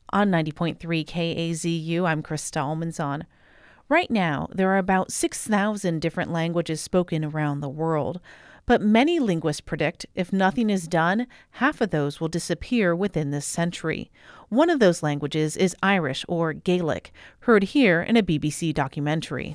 On 90.3 KAZU, I'm Krista Almanzon. Right now, there are about 6,000 different languages spoken around the world, but many linguists predict if nothing is done, half of those will disappear within this century. One of those languages is Irish or Gaelic, heard here in a BBC documentary.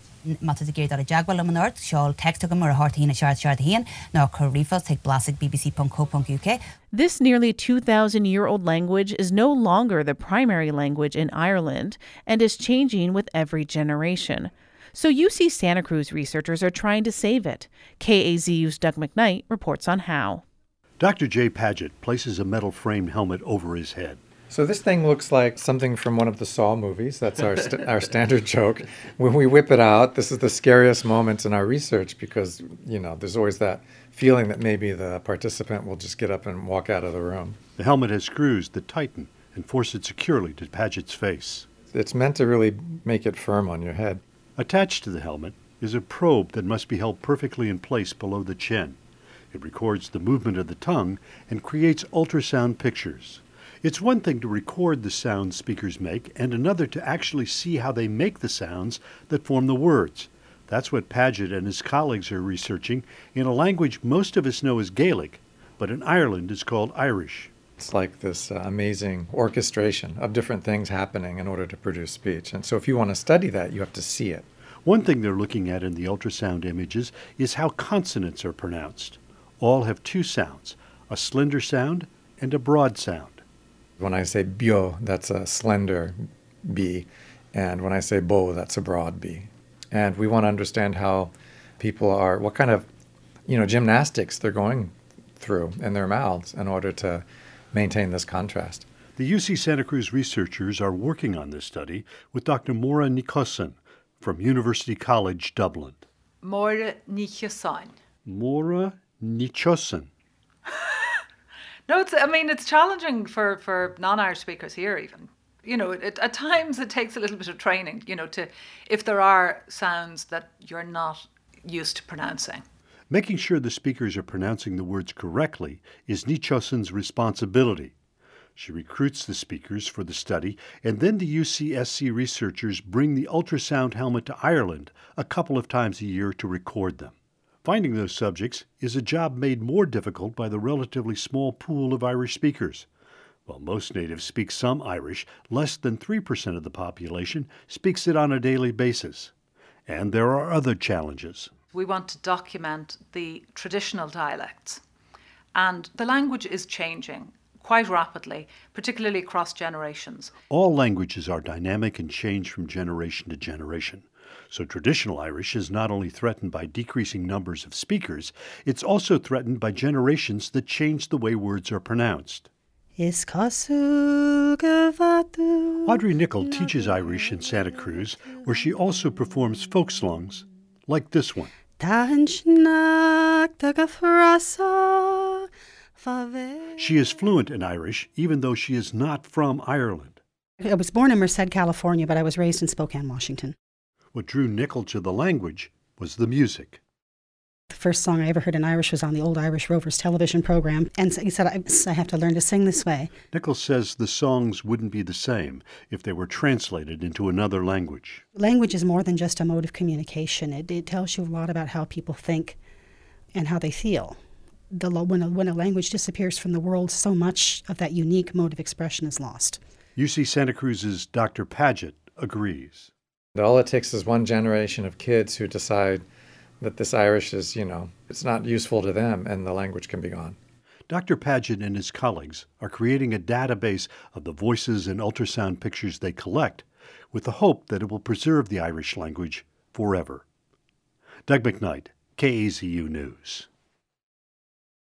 This nearly 2,000-year-old language is no longer the primary language in Ireland and is changing with every generation. So UC Santa Cruz researchers are trying to save it. KAZU's Doug McKnight reports on how. Dr. Jay Paget places a metal framed helmet over his head. So this thing looks like something from one of the Saw movies. That's our standard joke. When we whip it out, this is the scariest moment in our research because, there's always that feeling that maybe the participant will just get up and walk out of the room. The helmet has screws that tighten and force it securely to Paget's face. It's meant to really make it firm on your head. Attached to the helmet is a probe that must be held perfectly in place below the chin. It records the movement of the tongue and creates ultrasound pictures. It's one thing to record the sounds speakers make and another to actually see how they make the sounds that form the words. That's what Paget and his colleagues are researching in a language most of us know as Gaelic, but in Ireland is called Irish. It's like this amazing orchestration of different things happening in order to produce speech. And so if you want to study that, you have to see it. One thing they're looking at in the ultrasound images is how consonants are pronounced. All have two sounds, a slender sound and a broad sound. When I say bio, that's a slender B. And when I say bo, that's a broad B. And we want to understand how people are, what kind of, gymnastics they're going through in their mouths in order to maintain this contrast. The UC Santa Cruz researchers are working on this study with Dr. Maura Nicholson from University College Dublin. Maura Nicholson. Maura Nicholson. No, it's challenging for non-Irish speakers here even. At times it takes a little bit of training, if there are sounds that you're not used to pronouncing. Making sure the speakers are pronouncing the words correctly is Nicholson's responsibility. She recruits the speakers for the study, and then the UCSC researchers bring the ultrasound helmet to Ireland a couple of times a year to record them. Finding those subjects is a job made more difficult by the relatively small pool of Irish speakers. While most natives speak some Irish, less than 3% of the population speaks it on a daily basis. And there are other challenges. We want to document the traditional dialects. And the language is changing quite rapidly, particularly across generations. All languages are dynamic and change from generation to generation. So traditional Irish is not only threatened by decreasing numbers of speakers, it's also threatened by generations that change the way words are pronounced. Audrey Nichol teaches Irish in Santa Cruz, where she also performs folk songs like this one. She is fluent in Irish, even though she is not from Ireland. I was born in Merced, California, but I was raised in Spokane, Washington. What drew Nichol to the language was the music. The first song I ever heard in Irish was on the Old Irish Rovers television program, and he said, I have to learn to sing this way. Nichol says the songs wouldn't be the same if they were translated into another language. Language is more than just a mode of communication. It tells you a lot about how people think and how they feel. When a language disappears from the world, so much of that unique mode of expression is lost. UC Santa Cruz's Dr. Paget agrees. All it takes is one generation of kids who decide that this Irish is, it's not useful to them and the language can be gone. Dr. Paget and his colleagues are creating a database of the voices and ultrasound pictures they collect with the hope that it will preserve the Irish language forever. Doug McKnight, KAZU News.